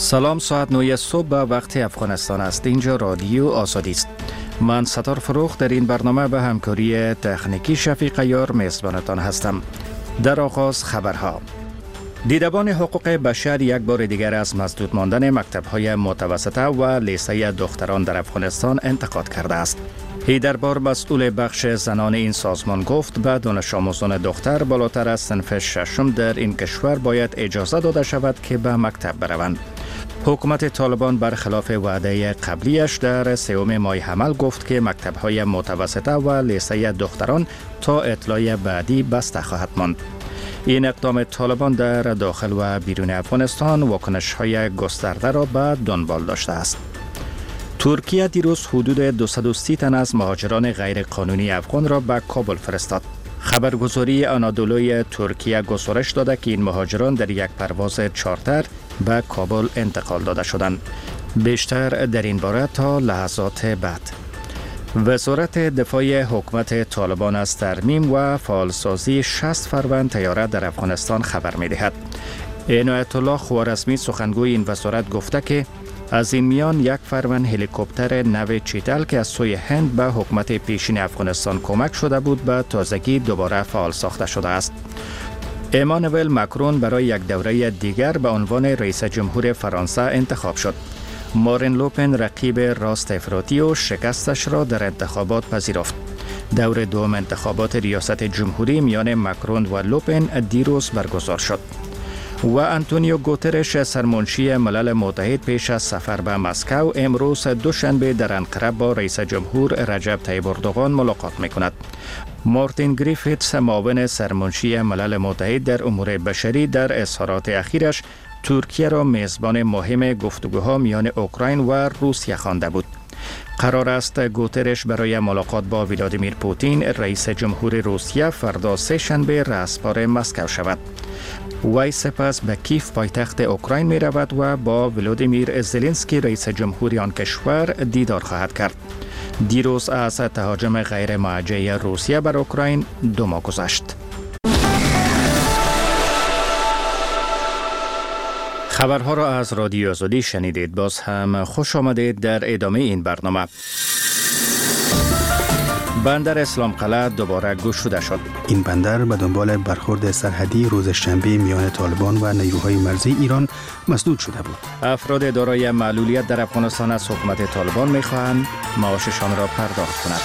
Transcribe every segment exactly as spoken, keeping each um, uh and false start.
سلام، ساعت نه صبح به وقت افغانستان است. اینجا رادیو آزادی است. من ستار فروخ در این برنامه به همکاری تکنیکی شفیق یار میزبانتان هستم. در آغاز خبرها. دیدبان حقوق بشر یک بار دیگر از مسدود ماندن مکتب‌های متوسطه و لیسه دختران در افغانستان انتقاد کرده است. هیدربار مسئول بخش زنان این سازمان گفت به دانش آموزان دختر بالاتر از صنف ششم در این کشور باید اجازه داده شود که به مکتب بروند. حکومت طالبان برخلاف وعده قبلیش در سوم ماه حمل گفت که مکتب‌های متوسطه و لیسه دختران تا اطلاع بعدی بسته خواهد ماند. این اقدام طالبان در داخل و بیرون افغانستان واکنش‌های گسترده را به دنبال داشته است. ترکیه دیروز حدود دویست و سی تن از مهاجران غیرقانونی افغان را به کابل فرستاد. خبرگزاری آنادولوی ترکیه گزارش داده که این مهاجران در یک پرواز چارتر به کابل انتقال داده شدند. بیشتر در این باره تا لحظات بعد. وزارت دفاع حکومت طالبان از ترمیم و فعالسازی شصت فروند طیاره در افغانستان خبر می‌دهد. عنایت الله خوارزمی سخنگوی این وزارت گفته که از این میان یک فروند هلیکوپتر نو چیتل که از سوی هند به حکومت پیشین افغانستان کمک شده بود به تازگی دوباره فعال ساخته شده است. امانوئل ماکرون برای یک دوره دیگر به عنوان رئیس جمهور فرانسه انتخاب شد. مارین لوپن رقیب راست افراطی و شکستش را در انتخابات پذیرفت. دور دوم انتخابات ریاست جمهوری میان ماکرون و لوپن دیروز برگزار شد. و انتونیو گوترش سرمنشی ملل متحد پیش از سفر به مسکو امروز دوشنبه در انقره با رئیس جمهور رجب طیب اردوغان ملاقات میکند. مارتین گریفیتس معاون سرمنشی ملل متحد در امور بشری در اظهارات اخیرش ترکیه را میزبان مهم گفتگوها میان اوکراین و روسیه خوانده بود. قرار است گوترش برای ملاقات با ولادیمیر پوتین رئیس جمهور روسیه فردا سه شنبه رهسپار مسکو شود. وی سپس به کیف پایتخت اوکراین می رود و با ولادیمیر زلنسکی رئیس جمهوری آن کشور دیدار خواهد کرد. دیروز از تهاجم غیر موجه روسیه بر اوکراین دو ماه گذشت. خبرها را از رادیو آزادی شنیدید. باز هم خوش آمدید در ادامه این برنامه. بندر اسلام قلعه دوباره گشوده شد. این بندر به دنبال برخورد سرحدی روز شنبه میان طالبان و نیروهای مرزی ایران مسدود شده بود. افراد دارای معلولیت در افغانستان از حکومت طالبان می‌خواهند معاششان را پرداخت کند.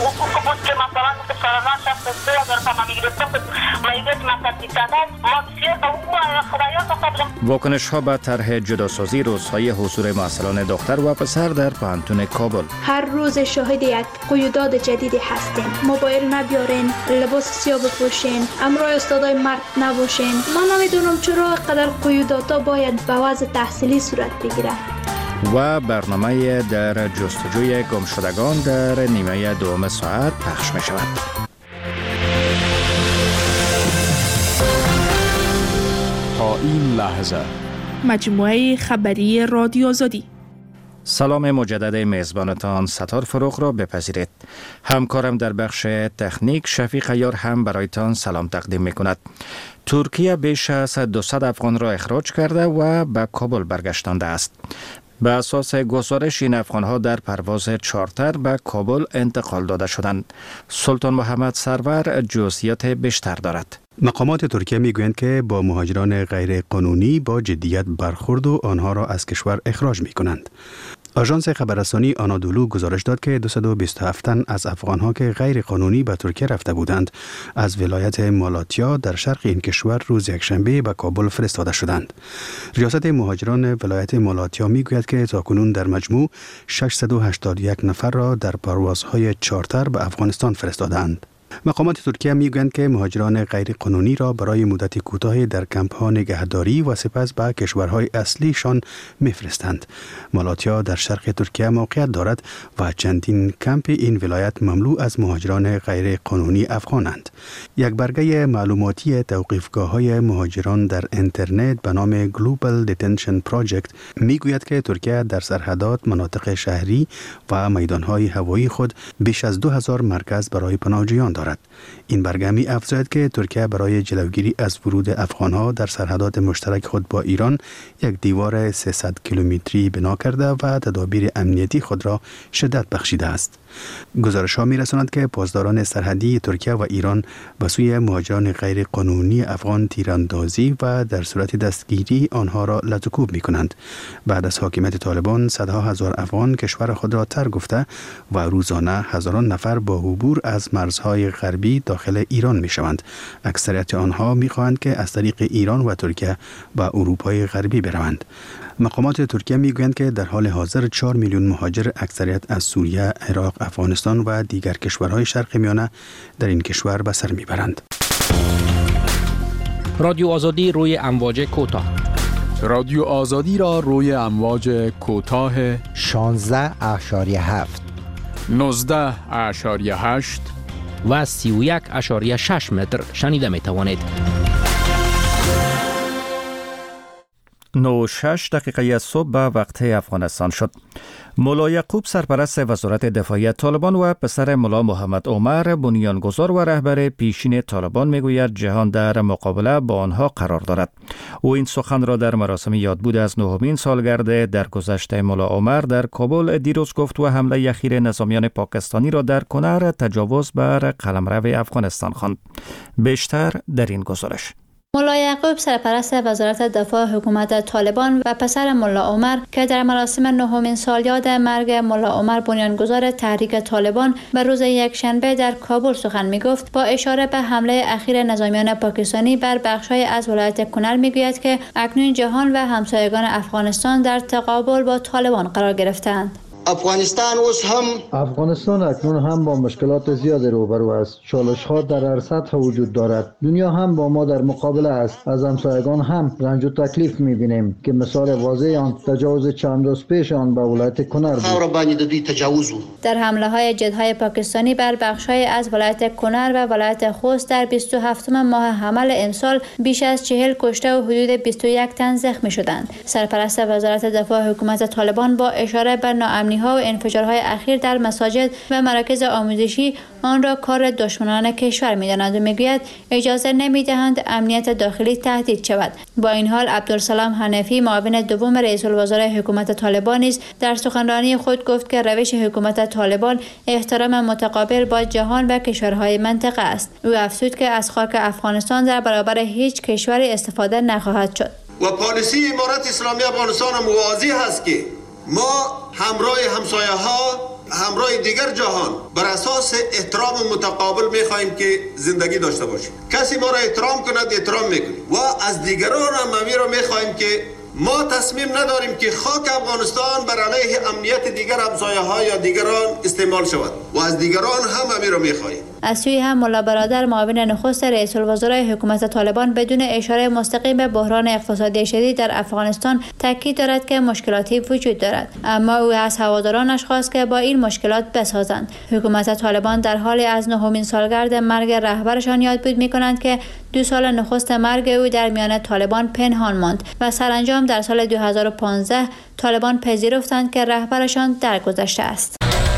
واکنش ها به طرح جداسازی روزهای حضور معسلان دختر و پسر در پانتون کابل. هر روز شاهد یک قیودات جدیدی هستیم. موبایل نبیارین، لباس سیاه بپوشین، همراه استادای مرد نباشین. من نمیدونم چرا قدر قیوداتا باید به وضع تحصیلی صورت بگیره. و برنامه در جستجوی گمشدگان در نیمه دوم ساعت پخش می شود. تا این لحظه مجموعه خبری رادیو آزادی. سلام مجدد میزبانتان ستار فروخ را بپذیرید. همکارم در بخش تکنیک شفیق یار هم برایتان سلام تقدیم می کند. ترکیه بیش از دویست افغان را اخراج کرده و به کابل برگشتانده است. به اساس گزارش این افغان‌ها در پرواز چارتر به کابل انتقال داده شدند. سلطان محمد سرور جزئیات بیشتر دارد. مقامات ترکیه میگویند که با مهاجران غیر قانونی با جدیت برخورد و آنها را از کشور اخراج می کنند. آژانس خبررسانی آنادولو گزارش داد که دویست و بیست و هفت تن از افغانها که غیر قانونی به ترکیه رفته بودند از ولایت مالاتیا در شرق این کشور روز یکشنبه به کابل فرستاده شدند. ریاست مهاجران ولایت مالاتیا میگوید که تاکنون در مجموع ششصد و هشتاد و یک نفر را در پروازهای چارتر به افغانستان فرستادند. مقامات ترکیه میگویند که مهاجران غیر قانونی را برای مدت کوتاهی در کمپ‌ها نگهداری و سپس به کشورهای اصلیشان میفرستند. مالاتیا در شرق ترکیه موقعیت دارد و چندین کمپ این ولایت مملو از مهاجران غیر قانونی افغانند. یک برگه معلوماتی توقیفگاه‌های مهاجران در اینترنت به نام Global Detention Project میگوید که ترکیه در سرحدات، مناطق شهری و میدان‌های هوایی خود بیش از دو هزار مرکز برای پناهجویان دارد. دارد. این برگمی افزاید که ترکیه برای جلوگیری از ورود افغانها در سرحدات مشترک خود با ایران یک دیوار سیصد کیلومتری بنا کرده و تدابیر امنیتی خود را شدت بخشیده است. گزارش ها می رساند که پاسداران سرحدی ترکیه و ایران به سوی مهاجران غیر قانونی افغان تیراندازی و در صورت دستگیری آنها را لطوکوب می کنند. بعد از حاکمیت طالبان صدها هزار افغان کشور خود را ترک گفته و روزانه هزاران نفر با عبور از مرزهای غربی داخل ایران می شوند. اکثریت آنها می خواهند که از طریق ایران و ترکیه به اروپای غربی بروند. مقامات ترکیه می گویند که در حال حاضر چهار میلیون مهاجر اکثریت از سوریه، عراق، افغانستان و دیگر کشورهای شرق میانه در این کشور به سر میبرند. رادیو آزادی روی امواج کوتاه. رادیو آزادی را روی امواج کوتاه شانزده اشاری هفت، نوزده اشاری هشت و سی و یک اشاری شش متر شنیده می توانید. نه و شش دقیقه صبح به وقت افغانستان شد. ملا یعقوب سرپرست وزارت دفاعی طالبان و پسر ملا محمد عمر بنیانگذار و رهبر پیشین طالبان میگوید جهان در مقابله با آنها قرار دارد. او این سخن را در مراسم یادبود از نهمین سالگرد درگذشت ملا عمر در کابل دیروز گفت و حمله اخیر نظامیان پاکستانی را در کنر تجاوز بر قلمرو افغانستان خواند. بیشتر در این گزارش. ملا یعقوب سرپرست وزارت دفاع حکومت طالبان و پسر ملا عمر که در مراسم نهمین سالیاد مرگ ملا عمر بنیانگذار تحریک طالبان به روز یکشنبه در کابل سخن می‌گفت، با اشاره به حمله اخیر نظامیان پاکستانی بر بخش‌های از ولایت کنر می‌گوید که اکنون جهان و همسایگان افغانستان در تقابل با طالبان قرار گرفتند. افغانستان هم افغانستان اکنون هم با مشکلات زیادی روبرو است. چالش ها در هر سطح وجود دارد. دنیا هم با ما در مقابله است. از همسایگان هم رنج و تکلیف می‌بینیم که مثال واضح آن تجاوز چند روز پیش آن به ولایت کنر بود. در حمله‌های جدهای پاکستانی بر بخش‌های از ولایت کنر و ولایت خوست در بیست و هفتم ماه حمل امسال بیش از چهل کشته و حدود بیست و یک تن زخمی شدند. سرپرست وزارت دفاع حکومت طالبان با اشاره به ناامنی ها و انفجارهای اخیر در مساجد و مراکز آموزشی آن را کار دشمنان کشور می‌دانند و می‌گوید اجازه نمی‌دهند امنیت داخلی تهدید شود. با این حال عبدالسلام حنفی معاون دوم رئیس الوزراء حکومت طالبان نیز در سخنرانی خود گفت که روش حکومت طالبان احترام متقابل با جهان و کشورهای منطقه است. او افزود که از خاک افغانستان در برابر هیچ کشوری استفاده نخواهد شد. و پالیسی امارت اسلامی افغانستان موازی هست که ما همراه همسایه ها، همراه دیگر جهان بر اساس احترام متقابل می‌خواهیم که زندگی داشته باشیم. کسی ما را احترام کند احترام می‌کنیم و از دیگران هم همین را می‌خواهیم که ما تصمیم نداریم که خاک افغانستان بر علیه امنیت دیگر همسایه‌ها یا دیگران استعمال شود و از دیگران هم همین را می‌خواهیم. از سوی هم ملا برادر معاون نخست رئیس الوزراء حکومت طالبان بدون اشاره مستقیم به بحران اقتصادی شدید در افغانستان تاکید دارد که مشکلاتی وجود دارد، اما او از هوادارانش خواست که با این مشکلات بسازند. حکومت طالبان در حال از نهمین سالگرد مرگ رهبرشان یادبود می‌کنند که دو سال نخست مرگ او در میان طالبان پنهان ماند و سرانجام در سال دو هزار و پانزده طالبان پذیرفتند که رهبرشان درگذشته است.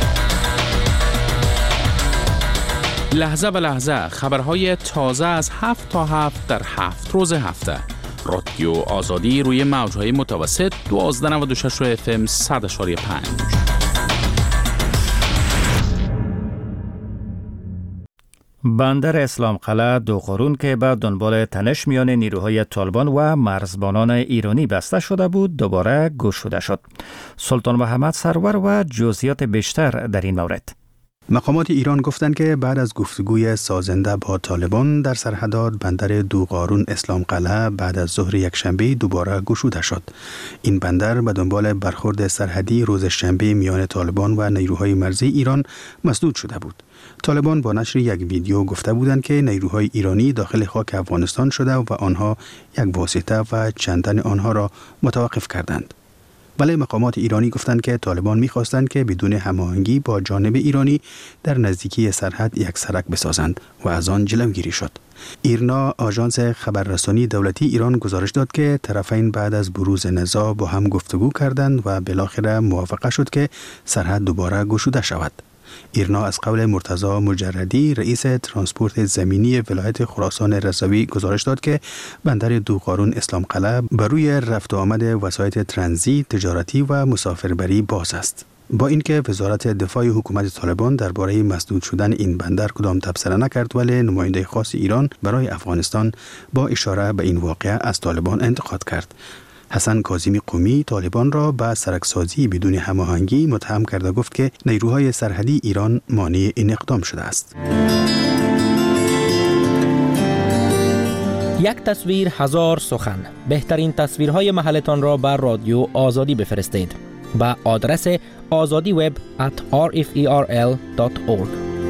لحظه به لحظه خبرهای تازه از هفت تا هفت در هفت روز هفته. رادیو آزادی روی موجهای متوسط دوازده نود و شش اف ام صد و پنج. بندر اسلام قلعه دو قرون که به دنبال تنش میان نیروهای طالبان و مرزبانان ایرانی بسته شده بود دوباره گشوده شد. سلطان محمد سرور و جزئیات بیشتر در این مورد. مقامات ایران گفتند که بعد از گفتگوی سازنده با طالبان در سرحدات بندر دوقارون اسلام قلعه بعد از ظهر یکشنبه دوباره گشوده شد. این بندر به دنبال برخورد سرحدی روز شنبه میان طالبان و نیروهای مرزی ایران مسدود شده بود. طالبان با نشر یک ویدیو گفته بودند که نیروهای ایرانی داخل خاک افغانستان شده و آنها یک واسطه و چند تن آنها را متوقف کردند. ولی مقامات ایرانی گفتند که طالبان می‌خواستند که بدون هماهنگی با جانب ایرانی در نزدیکی سرحد یک سرک بسازند و از آن جلوگیری شد. ایرنا آژانس خبررسانی دولتی ایران گزارش داد که طرفین بعد از بروز نزاع با هم گفتگو کردند و بالاخره موافقه شد که سرحد دوباره گشوده شود. ایرنا از قول مرتضی مجردی رئیس ترانسپورت زمینی ولایت خراسان رضوی گزارش داد که بندر دوغارون اسلام قلعه بر روی رفت و آمد وسایط ترانزیت، تجارتی و مسافربری باز است. با اینکه وزارت دفاع حکومت طالبان درباره مسدود شدن این بندر کدام تبصره نکرد، ولی نماینده خاص ایران برای افغانستان با اشاره به این واقعه از طالبان انتقاد کرد. حسن کاظمی قمی طالبان را به سرکسازی بدون هماهنگی متهم کرده گفت که نیروهای سرحدی ایران مانع این اقدام شده است. یک تصویر هزار سخن. بهترین تصویرهای محلتان را بر رادیو آزادی بفرستید با آدرس آزادی وب ات آر اف ای آر ال دات اورگ.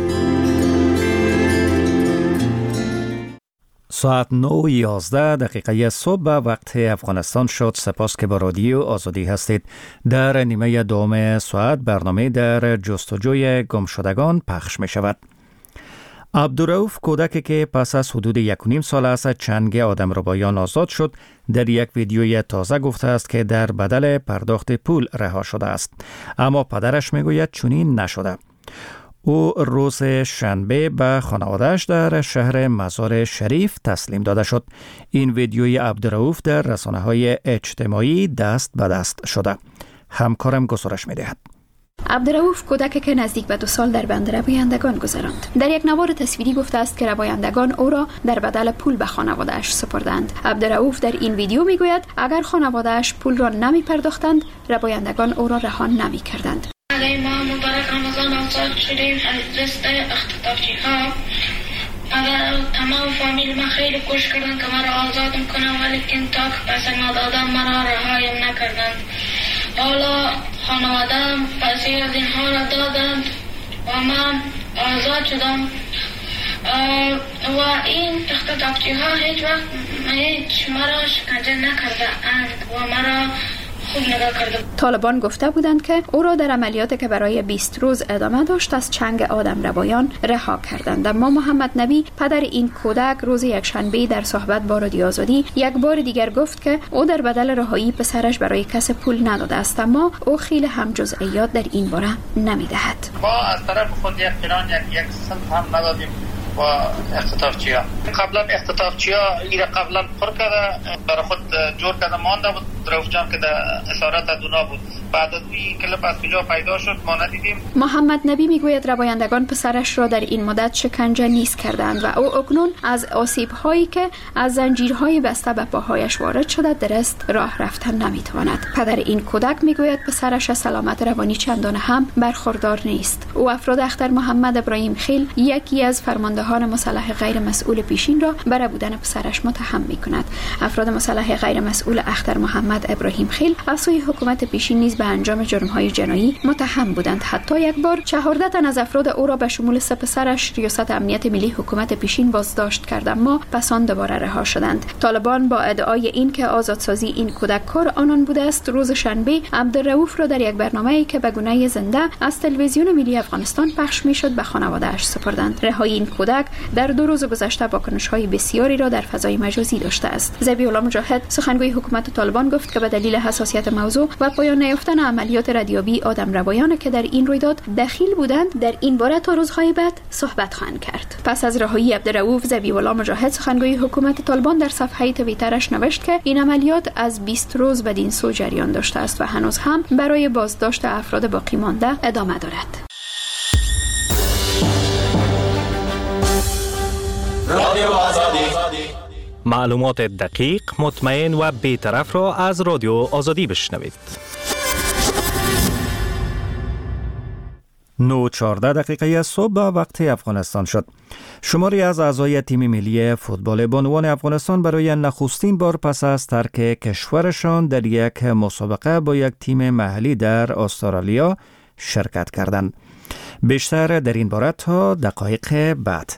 ساعت نه یازده دقیقه صبح به وقت افغانستان شد. سپاس که با رادیو آزادی هستید. در نیمه دوم ساعت برنامه در جستجوی گمشدگان پخش می شود. عبدالرؤوف کودکی که پس از حدود یک و نیم سال از چنگ آدمربایان آزاد شد، در یک ویدیوی تازه گفته است که در بدل پرداخت پول رها شده است، اما پدرش میگوید چنین نشده. او روز شنبه به خانواده‌اش در شهر مزار شریف تسلیم داده شد. این ویدیوی عبدالرؤوف در رسانه‌های اجتماعی دست به دست شده. همکارم گزارش می‌دهد. عبدالرؤوف کودکی که نزدیک به دو سال در بند ربایندگان گذراند. در یک نوار تصویری گفته است که ربایندگان او را در بدل پول به خانواده‌اش سپردند. عبدالرؤوف در این ویدیو میگوید اگر خانواده‌اش پول را نمی پرداختند، ربایندگان او را رها نمی کردند. علی ما مبارک رمضان آزاد شدیم از دست اختطافی ها. اگر تمام فامیل ما خیلی کوشش کردند که مرا آزاد کنند، ولی که تا که پیسه ندادم مرا رهایم نکردند. حالا خانواده‌ام پیسه از این حال دادند و من آزاد شدم و این اختطافچی ها هیچ وقت هیچ مرا شکنجه نکرده اند و مرا خوب نگاه کرده. طالبان گفته بودند که او را در عملیاتی که برای بیست روز ادامه داشت از چنگ آدمربایان رها کردند. اما محمد نبی پدر این کودک روز یکشنبه در صحبت با رادیو آزادی یک بار دیگر گفت که او در بدل رهایی پسرش برای کس پول نداده است، اما او خیلی هم جزئیات در این باره نمیدهد. ما از طرف خود یک قران یک سنت هم ندادیم و اختطافچی ها. قبلا اختطافچی ها ایره قبلا پر کرده برای خود جور کرده مانده بود. رؤوف جان که در اسارت ادونا بود، بعد از این کلپ از کجا پیدا شد ما ندیدیم. محمد نبی میگوید ربایندگان پسرش را در این مدت شکنجه نیز کردند و او اکنون از آسیب هایی که از زنجیرهای بسته به پاهایش وارد شده درست راه رفتن نمیتواند. پدر این کودک میگوید پسرش از سلامت روانی چندان هم برخوردار نیست. او افراد اختر محمد ابراهیم خیل، یکی از فرماندهان مسلح غیر مسئول پیشین را بر بودن پسرش متهم میکند. افراد مسلح غیر مسئول اختر محمد ابراهیم خیل از سوی حکومت پیشین نیز به انجام جرم‌های جنایی متهم بودند. حتی یک بار چهارده تن از افراد او را به شمول سه پسرش ریاست امنیت ملی حکومت پیشین بازداشت کرد، اما پس آن دوباره رها شدند. طالبان با ادعای این که آزادسازی این کودک کار آنان بوده است، روز شنبه عبدالرؤوف را در یک برنامه‌ای که به گونه زنده از تلویزیون ملی افغانستان پخش می‌شد به خانواده‌اش سپردند. رهایی این کودک در دو روز گذشته واکنش‌های بسیاری را در فضای مجازی داشته است. ذبیح الله مجاهد سخنگوی حکومت طالبان گفت که به دلیل حساسیت موضوع و پایان نیافتن عملیات ردیابی آدمربایان که در این رویداد دخیل بودند، در این باره تا روزهای بعد صحبت خواهند کرد. پس از رهایی عبدالرؤوف، ذبیح الله مجاهد سخنگوی حکومت طالبان در صفحه توییترش نوشت که این عملیات از بیست روز بدین سو جریان داشته است و هنوز هم برای بازداشت افراد باقی مانده ادامه دارد. رادیو آزادی، معلومات دقیق، مطمئن و بی‌طرف را از رادیو آزادی بشنوید. نه چهارده دقیقه صبح به وقت افغانستان شد. شماری از اعضای تیم ملی فوتبال بانوان افغانستان برای نخستین بار پس از ترک کشورشان در یک مسابقه با یک تیم محلی در استرالیا شرکت کردند. بیشتر در این باره تا دقایق بعد.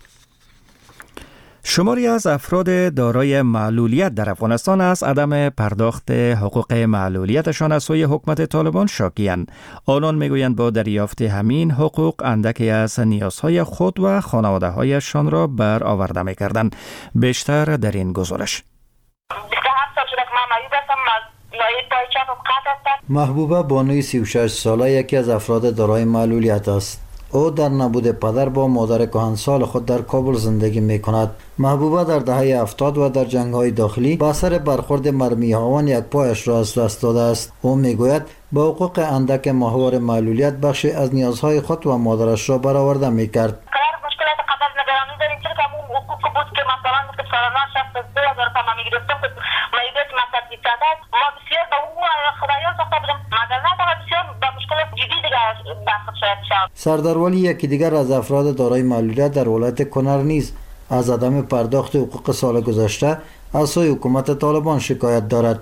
شماری از افراد دارای معلولیت در افغانستان از عدم پرداخت حقوق معلولیتشان از سوی حکومت طالبان شاکی‌اند. آنان میگویند با دریافت همین حقوق اندکی از نیازهای خود و خانواده‌هایشان را برآورده می‌کردند. بیشتر در این گزارش. محبوبه بانوی سی و شش ساله یکی از افراد دارای معلولیت است. او در نبود پدر با مادر کهنسال خود در کابل زندگی می کند. محبوبه در دهه هفتاد و در جنگ های داخلی با اثر برخورد مرمی هاوان یک پایش را از دست داده است. او می گوید با حقوق اندک ماهوار معلولیت بخشی از نیازهای خود و مادرش را برآورده می کرد. سردار ولی یکی دیگر از افراد دارای معلولیت در ولایت کنر نیز از عدم پرداخت حقوق سال گذشته از سوی حکومت طالبان شکایت دارد.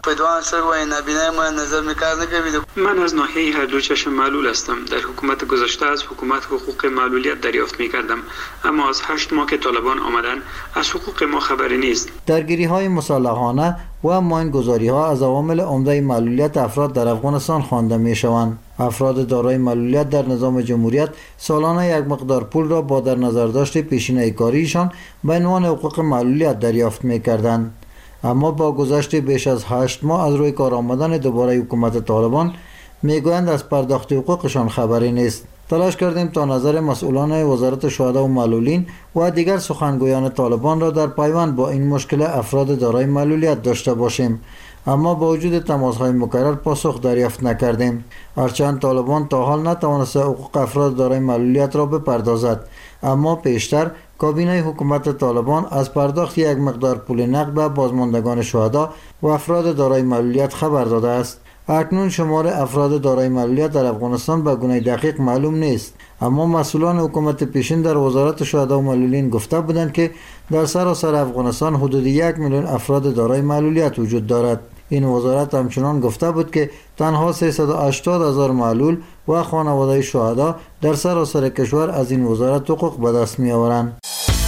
من از ناحیه هر دو چشم معلول هستم. در حکومت گذشته از حکومت حقوق معلولیت دریافت می کردم، اما از هشت ماه که طالبان آمدن از حقوق ما خبری نیست. درگیری های مسلحانه و ماینگذاری ها از عوامل عمده معلولیت افراد در افغانستان خوانده می شوند. افراد دارای معلولیت در نظام جمهوریت سالانه یک مقدار پول را با در نظر داشت پیشینه کاریشان به عنوان حقوق معلولیت دریافت می کردند. اما با گذشت بیش از هشت ماه از روی کار آمدن دوباره حکومت طالبان میگویند از پرداخت حقوقشان خبری نیست. تلاش کردیم تا نظر مسئولان وزارت شهدا و معلولین و دیگر سخنگویان طالبان را در پیوند با این مشکل افراد دارای معلولیت داشته باشیم، اما با وجود تماس‌های مکرر پاسخ دریافت نکردیم. هرچند طالبان تا حال نتوانسته حقوق افراد دارای معلولیت را بپردازد، اما پیشتر کابینه حکومت طالبان از پرداخت یک مقدار پول نقد به بازماندگان شهدا و افراد دارای معلولیت خبر داده است. اکنون شمار افراد دارای معلولیت در افغانستان به گونه دقیق معلوم نیست، اما مسئولان حکومت پیشین در وزارت شهدا و معلولین گفته بودند که در سراسر افغانستان حدود یک میلیون افراد دارای معلولیت وجود دارد. این وزارت همچنان گفته بود که تنها سیصد و هشتاد هزار معلول و خانواده شهدا در سراسر کشور از این وزارت حقوق به دست می آورند.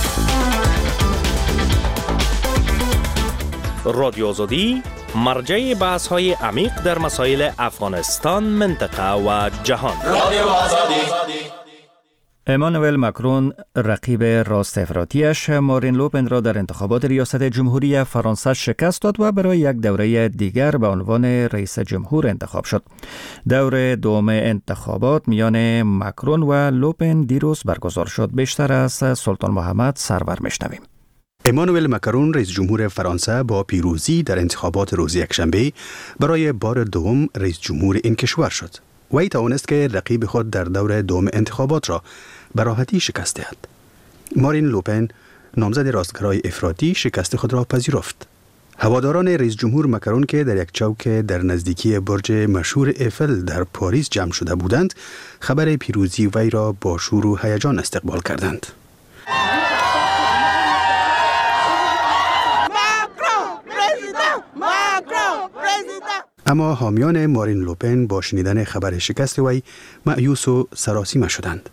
رادیو آزادی مرجع بحث های عمیق در مسائل افغانستان، منطقه و جهان. رادیو آزادی. امانوئل ماکرون رقیب راست افراطیش مارین لوپن را در انتخابات ریاست جمهوری فرانسه شکست داد و برای یک دوره دیگر به عنوان رئیس جمهور انتخاب شد. دور دوم انتخابات میان ماکرون و لوپن دیروز برگزار شد. بیشتر از سلطان محمد سرور میشنویم. امانوئل ماکرون رئیس جمهور فرانسه با پیروزی در انتخابات روز یکشنبه برای بار دوم رئیس جمهور این کشور شد. وی توانست که رقیب خود در دور دوم انتخابات را به راحتی شکست دهد. مارین لوپن نامزد راستگرای افراطی شکست خود را پذیرفت. هواداران رئیس جمهور ماکرون که در یک چوک در نزدیکی برج مشهور ایفل در پاریس جمع شده بودند، خبر پیروزی وی را با شور و هیجان استقبال کردند. اما حامیان مارین لوپن با شنیدن خبر شکست وی مایوس و سراسیمه شدند.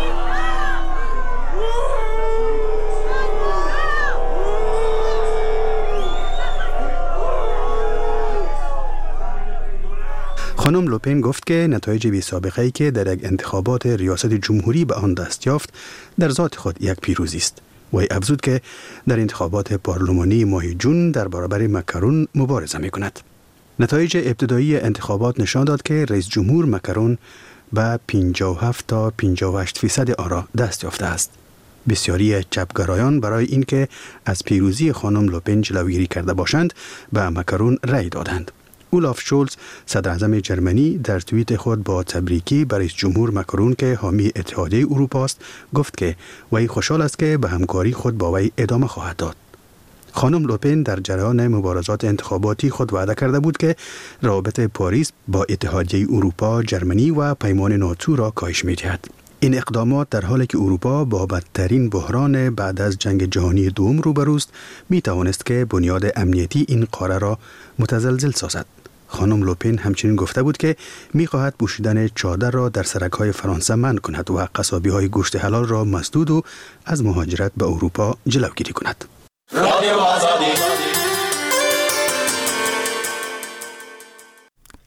خانم لوپن گفت که نتایج بی سابقه‌ای که در یک انتخابات ریاست جمهوری به آن دست یافت در ذات خود یک پیروزی است. وی افزود که در انتخابات پارلمانی ماه جون در برابر ماکرون مبارزه می‌کند. نتایج ابتدایی انتخابات نشان داد که رئیس جمهور ماکرون به پنجاه و هفت تا پنجاه و هشت فیصد آرا دست یافته است. بسیاری چپگرایان برای اینکه از پیروزی خانم لوپن جلوگیری کرده باشند به ماکرون رأی دادند. اولاف شولز صدر اعظم جرمنی در توییت خود با تبریکی بر رئیس جمهور ماکرون که حامی اتحادیه اروپا است گفت که وی خوشحال است که به همکاری خود با وی ادامه خواهد داد. خانم لوپن در جریان مبارزات انتخاباتی خود وعده کرده بود که روابط پاریس با اتحادیه اروپا، جرمنی و پیمان ناتو را کاهش می‌دهد. این اقدامات در حالی که اروپا با بدترین بحران بعد از جنگ جهانی دوم روبروست می‌توانست که بنیاد امنیتی این قاره را متزلزل سازد. خانم لوپن همچنین گفته بود که می‌خواهد پوشیدن چادر را در سرک‌های فرانسه منع کند و قصابی‌های گوشت حلال را مسدود و از مهاجرت به اروپا جلوگیری کند.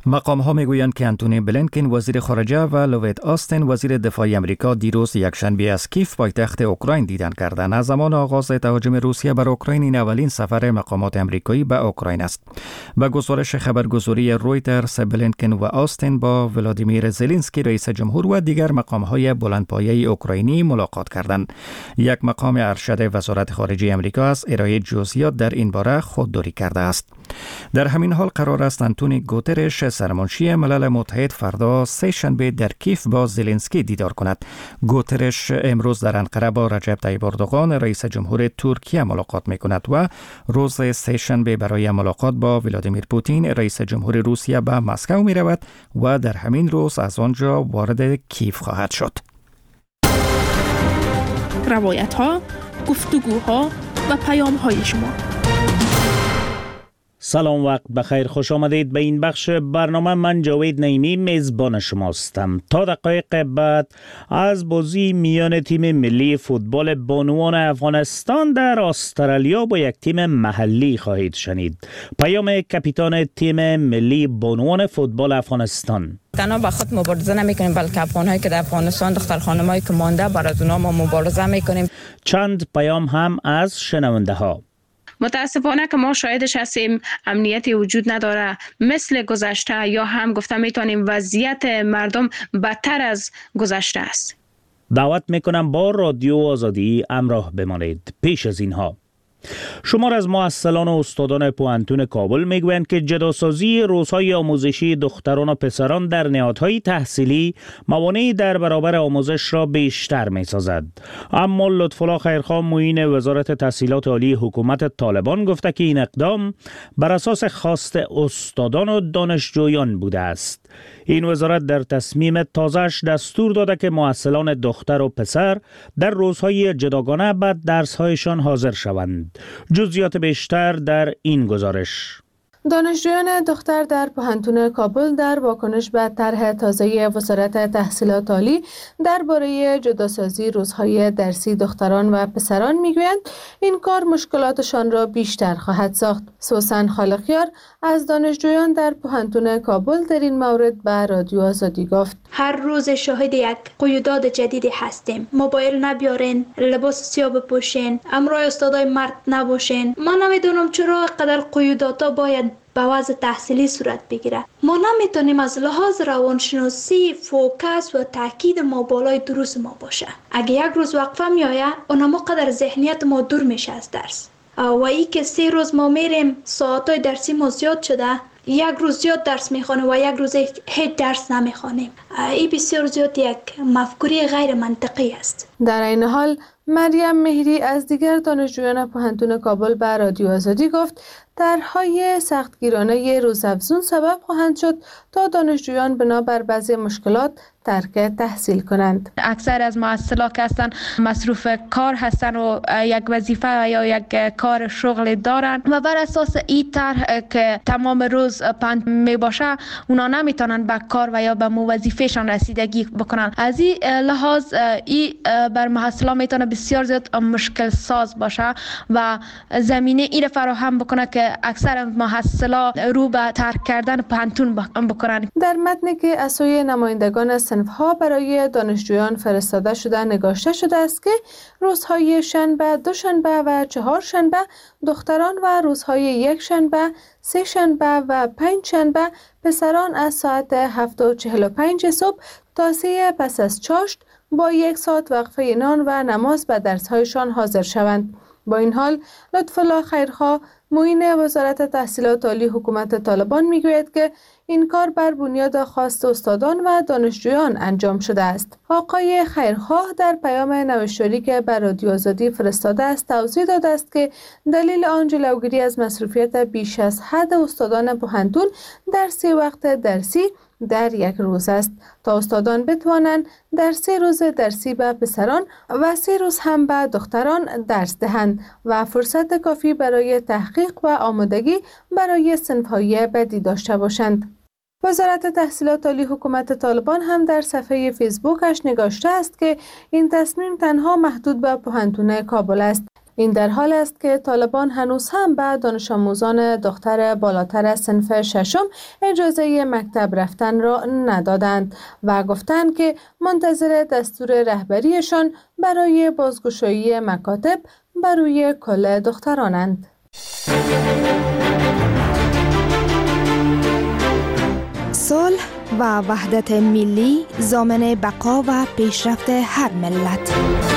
مقام ها میگویند که انتونی بلینکن وزیر خارجه و لوید آستین وزیر دفاع امریکا دیروز یکشنبه از کیف پایتخت اوکراین دیدن کردند. از زمان آغاز تهاجم روسیه بر اوکراین این اولین سفر مقامات امریکایی به اوکراین است. به گزارش خبرگزاری رویترز، بلینکن و آستین با ولادیمیر زلنسکی رئیس جمهور و دیگر مقام های بلندپایه اوکراینی ملاقات کردند. یک مقام ارشد وزارت خارجه امریکا از ارائه جزئیات در این باره خودداری کرده است. در همین حال قرار است انتونی گوترش سرمنشی ملل متحد فردا سه شنبه در کیف با زلنسکی دیدار کند. گوترش امروز در انقره با رجب طیب اردوغان رئیس جمهور ترکیه ملاقات می کند و روز سه شنبه برای ملاقات با ولادیمیر پوتین رئیس جمهور روسیه به مسکو می رود و در همین روز از آنجا وارد کیف خواهد شد. روایت ها، گفتگوها و پیام های شما. سلام، وقت بخیر، خوش آمدید به این بخش برنامه. من جاوید نعیمی میزبان شماستم. تا دقایق بعد از بازی میان تیم ملی فوتبال بانوان افغانستان در استرالیا با یک تیم محلی خواهید شنید. پیام کاپیتان تیم ملی بانوان فوتبال افغانستان: تنها با خود مبارزه نمی کنیم، بلکه افغان‌هایی که در افغانستان، دختر خانم‌هایی که مانده، برای اونا ما مبارزه می کنیم. چند پیام هم از شنونده ها: متاسفانه که ما شاهدش هستیم امنیتی وجود نداره مثل گذشته، یا هم گفته میتونیم وضعیت مردم بدتر از گذشته است. دعوت میکنم با رادیو آزادی همراه بمانید. پیش از اینها شمار از مؤثران و استادان پوهنتون کابل میگویند که جداسازی روزهای آموزشی دختران و پسران در نهادهای تحصیلی موانعی در برابر آموزش را بیشتر میسازد. اما لطف‌الله خیرخواه معین وزارت تحصیلات عالی حکومت طالبان گفته که این اقدام بر اساس خواست استادان و دانشجویان بوده است. این وزارت در تصمیم تازه‌اش دستور داده که مؤثران دختر و پسر در روزهای جداگانه به درس‌هایشان حاضر شوند. جزئیات بیشتر در این گزارش. دانشجویان دختر در پوهنتون کابل در واکنش به طرح تازه وزارت تحصیلات عالی درباره جداسازی روزهای درسی دختران و پسران میگویند این کار مشکلاتشان را بیشتر خواهد ساخت. سوسن خالقیار از دانشجویان در پوهنتون کابل در این مورد به رادیو آزادی گفت: هر روز شاهد یک قیودات جدیدی هستیم. موبایل نبیارین، لباس سیاه بپوشین، همراه استادای مرد نباشین. ما نمیدونم چرا قدر قیوداتا باید به وضع تحصیلی صورت بگیره. ما نمیتونیم از لحاظ روانشناسی فوکس و تاکید ما بالای دروس ما باشه. اگه یک روز وقفه میآید، اونم قدر ذهنیت ما دور میشه از درس. و ای که سه روز ما میریم ساعتای درسی ما زیاد شده، یک روز زیاد درس میخوانیم و یک روز هیچ درس نمیخوانیم. این بسیار زیاد یک مفکوری غیر منطقی است. در این حال مریم مهری از دیگر دانشجویان پوهنتون کابل به رادیو آزادی گفت طرح‌های سختگیرانه روزافزون سبب خواهند شد تا دانشجویان بنابر بعضی مشکلات ترک تحصیل کنند. اکثر از مؤثرا که هستن مصروف کار هستن و یک وظیفه یا یک کار شغل دارن و بر اساس این طرح که تمام روز پند می باشه اونا نمیتونن به کار و یا به وظیفهشان رسیدگی بکنن. از این لحاظ این بر محصلا میتونه بسیار زیاد مشکل ساز باشه و زمینه این فراهم بکنه که اکثر محصلا رو به ترک کردن پانتون بکنن. در متنی که از سوی نمایندگان صنف‌ها برای دانشجویان فرستاده شده نگاشته شده است که روزهای شنبه، دوشنبه و چهارشنبه دختران و روزهای یک شنبه، سه شنبه و پنج شنبه پسران از ساعت هفت و چهل و پنج صبح تا سه پس از چاشت با یک ساعت وقفه نان و نماز به درس‌هایشان حاضر شوند. با این حال لطف‌الله خیرخواه معین وزارت تحصیلات عالی حکومت طالبان میگوید که این کار بر بنیاد خواست استادان و دانشجویان انجام شده است. آقای خیرخواه در پیام نوشتاری که بر رادیو آزادی فرستاده است توضیح داده است که دلیل آن جلوگیری از مصروفیت بیش از حد استادان پوهنتون در سه وقت درسی در یک روز است تا استادان بتوانند در سه روز درسی به پسران و سه روز هم به دختران درس دهند و فرصت کافی برای تحقیق و آمادگی برای صنف‌های بعدی داشته باشند. وزارت تحصیلات عالی حکومت طالبان هم در صفحه فیسبوکش نگاشته است که این تصمیم تنها محدود به پوهنتون کابل است. این در حال است که طالبان هنوز هم به دانش آموزان دختر بالاتر صنف ششم اجازه مکتب رفتن را ندادند و گفتند که منتظر دستور رهبریشان برای بازگشایی مکاتب بر روی کل دخترانند. صلح و وحدت ملی ضامن بقا و پیشرفت هر ملت.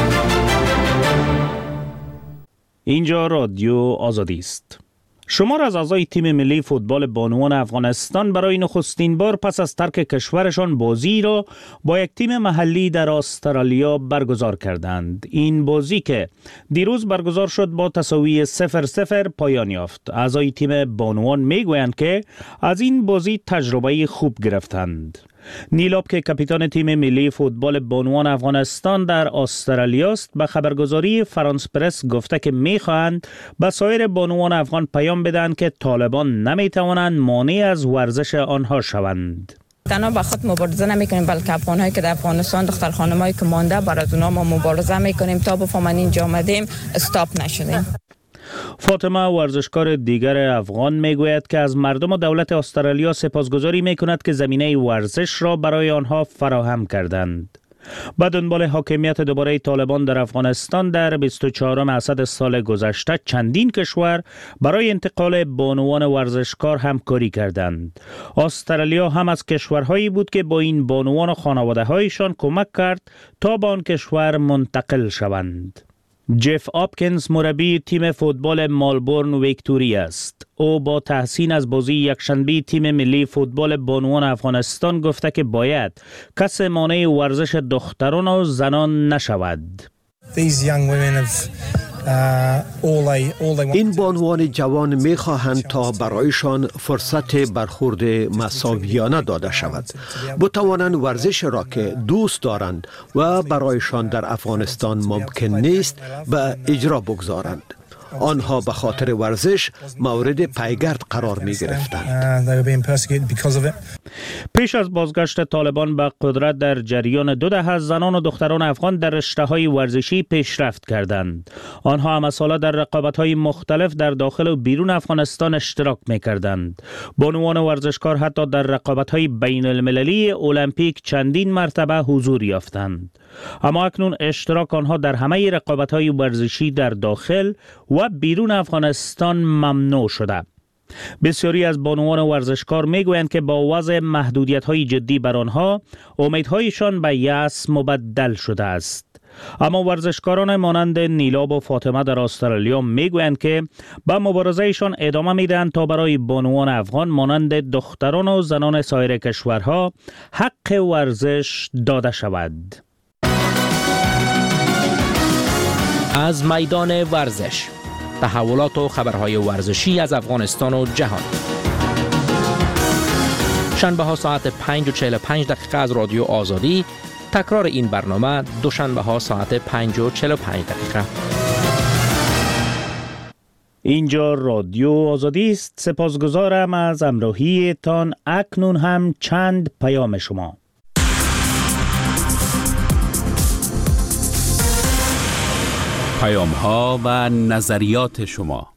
اینجا رادیو آزادی است. شمار از اعضای تیم ملی فوتبال بانوان افغانستان برای نخستین بار پس از ترک کشورشان بازی را با یک تیم محلی در استرالیا برگزار کردند. این بازی که دیروز برگزار شد با تساوی صفر صفر پایان یافت. اعضای تیم بانوان میگویند که از این بازی تجربه خوب گرفتند. نیلاب که کاپیتان تیم ملی فوتبال بانوان افغانستان در استرالیا است، به خبرگزاری فرانس پرس گفته که می‌خواهند به سایر بانوان افغان پیام بدهند که طالبان نمی‌توانند مانع از ورزش آنها شوند. تنها به خود مبارزه نمی‌کنیم، بلکه افغان‌هایی که در افغانستان دختر خانم‌هایی که مانده برای اونا ما مبارزه می‌کنیم تا بفهمن اینجا آمدیم استاپ نشدیم. فاطمه ورزشکار دیگر افغان میگوید که از مردم و دولت استرالیا سپاسگزاری میکند که زمینه ورزش را برای آنها فراهم کردند. به دنبال حاکمیت دوباره طالبان در افغانستان در بیست و چهارم اسد سال گذشته چندین کشور برای انتقال بانوان ورزشکار همکاری کردند. استرالیا هم از کشورهایی بود که با این بانوان و خانواده‌هایشان کمک کرد تا به آن کشور منتقل شوند. جف آپکینز مربی تیم فوتبال مالبورن ویکتوریا است. او با تحسین از بازی یکشنبه تیم ملی فوتبال بانوان افغانستان گفته که باید کس مانع ورزش دختران و زنان نشود. این بانوان جوان می خواهند تا برایشان فرصت برخورد مساویانه داده شود، بتوانند ورزش را که دوست دارند و برایشان در افغانستان ممکن نیست به اجرا بگذارند. آنها به خاطر ورزش مورد پیگرد قرار می گرفتند. پیش از بازگشت طالبان به قدرت در جریان دو دهه زنان و دختران افغان در رشته‌های ورزشی پیشرفت کردند. آنها هم سالا در رقابت‌های مختلف در داخل و بیرون افغانستان اشتراک می‌کردند. بانوان ورزشکار حتی در رقابت‌های بین المللی المپیک چندین مرتبه حضور یافتند. اما اکنون اشتراک آنها در همه رقابت‌های ورزشی در داخل و بیرون افغانستان ممنوع شده. بسیاری از بانوان ورزشکار میگویند که با وضع محدودیت‌های جدی بر آنها امیدهایشان به یأس مبدل شده است. اما ورزشکاران مانند نیلاب و فاطمه در استرالیا میگویند که به مبارزهشان ادامه میدهند تا برای بانوان افغان مانند دختران و زنان سایر کشورها حق ورزش داده شود. از میدان ورزش، تحولات و خبرهای ورزشی از افغانستان و جهان. شنبه ها ساعت پنج و چهل و پنج دقیقه از رادیو آزادی، تکرار این برنامه دوشنبه ها ساعت پنج و چهل و پنج دقیقه. اینجا رادیو آزادی است. سپاسگزارم از همراهی تان. اکنون هم چند پیام شما. پیام ها و نظریات شما.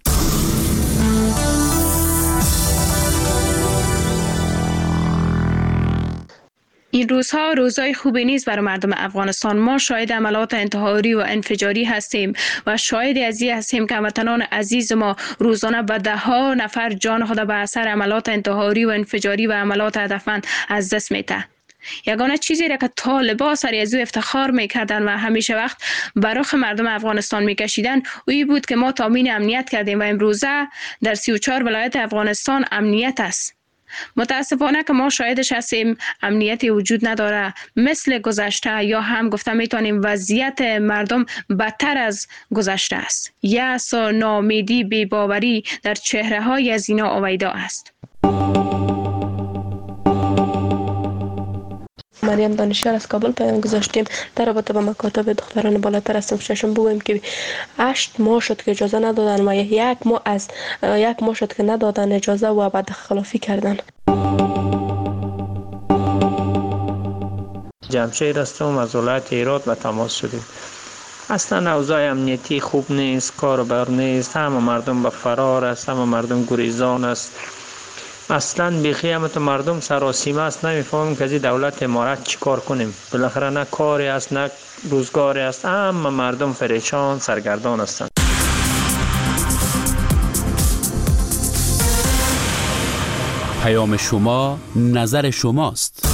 این روزها روزهای خوبی نیست برای مردم افغانستان. ما شاهد عملات انتحاری و انفجاری هستیم و شاهد از این هستیم که هموطنان عزیز ما روزانه به ده ها نفر جان خود به اثر عملات انتحاری و انفجاری و عملات هدفمند از دست میده. یگانه چیزی را که طالبان سر از او افتخار میکردن و همیشه وقت برای مردم افغانستان میکشیدن اوی بود که ما تامین امنیت کردیم و امروزه در سی و چهار ولایت افغانستان امنیت است. متاسفانه که ما شاهدش هستیم امنیتی وجود نداره، مثل گذشته، یا هم گفته میتونیم وضعیت مردم بدتر از گذشته است. یأس و ناامیدی، بی‌باوری در چهره های از اینا آویدا است. مریم دانشیار از کابل پیام گذاشتیم در رابطه با مکاتب دختران بالاتر از صنف ششم. بگویم که هشت ماه شد که اجازه ندادن و یک ماه از یک ماه شد که ندادن اجازه و بعد خلافی کردن. جمشید هستم از ولایت هرات به تماس شدیم. اصلا اوضاع امنیتی خوب نیست، کار و بر نیست، همه مردم به فرار است، همه مردم گریزان است. اصلا بیخی همه تو مردم سراسیمه است، نمیفهمیم که از دولت امارت چی کار کنیم. بالاخره نه کاری است نه روزگاری است، همه مردم پریشان سرگردان هستند. پیام شما، نظر شماست.